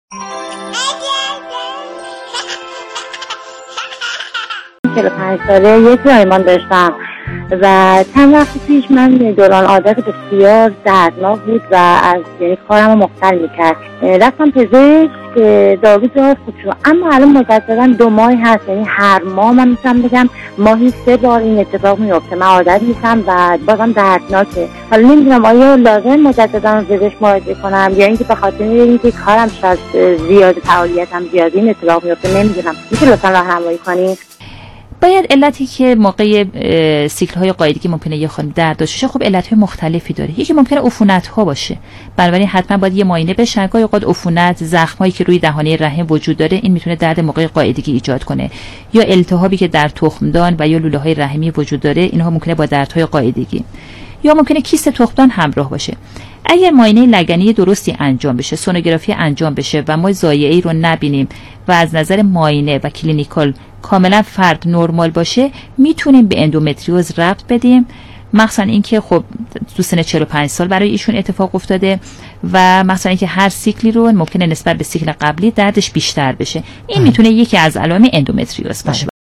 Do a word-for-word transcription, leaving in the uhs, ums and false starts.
چهل و پنج ساله یک زایمان داشتم و چند وقت پیش من دوران عادت بسیار دردناک بود و از یعنی کارم رو مختل میکرد. رفتم پزشک که دارو جهاز خوب شد، اما الان مجددا دو ماه هست، یعنی هر ماه من میتونم بگم ماهی سه بار این اتفاق میفته. من عادت میشم و بازم دردناکه. حالا نمیدونم آیا لازم مجددا پزشک مراجعه کنم یا اینکه به خاطر اینکه کارم شاید زیاد، فعالیتم زیاد این اتفاق میفته. نمیدونم، میشه لطفا راهنمایی کنین؟ باید علتی که موقع سیکل های قاعدگی ممکنه یه خانم درد داشته باشه، خب علت های مختلفی داره. یکی ممکنه عفونت ها باشه، بنابراین حتما باید یه معاینه بشه. گاهی اوقات عفونت، زخم هایی که روی دهانه رحم وجود داره، این میتونه درد موقع قاعدگی ایجاد کنه. یا التهابی که در تخمدان و یا لوله های رحمی وجود داره، اینها ممکنه با دردهای قاعدگی. یا ممکنه کیست تخمدان همراه باشه. اگر معاینه لگنی درستی انجام بشه، سونوگرافی انجام بشه و ما ضایعه‌ای رو نبینیم و از نظر معاینه و کلینیکال کاملا فرد نرمال باشه، میتونیم به اندومتریوز ربط بدیم. مثلا اینکه خب تو سن چهل و پنج سال برای ایشون اتفاق افتاده و مثلا اینکه هر سیکلی رو ممکنه نسبت به سیکل قبلی دردش بیشتر بشه. این میتونه یکی از علائم اندومتریوز باشه.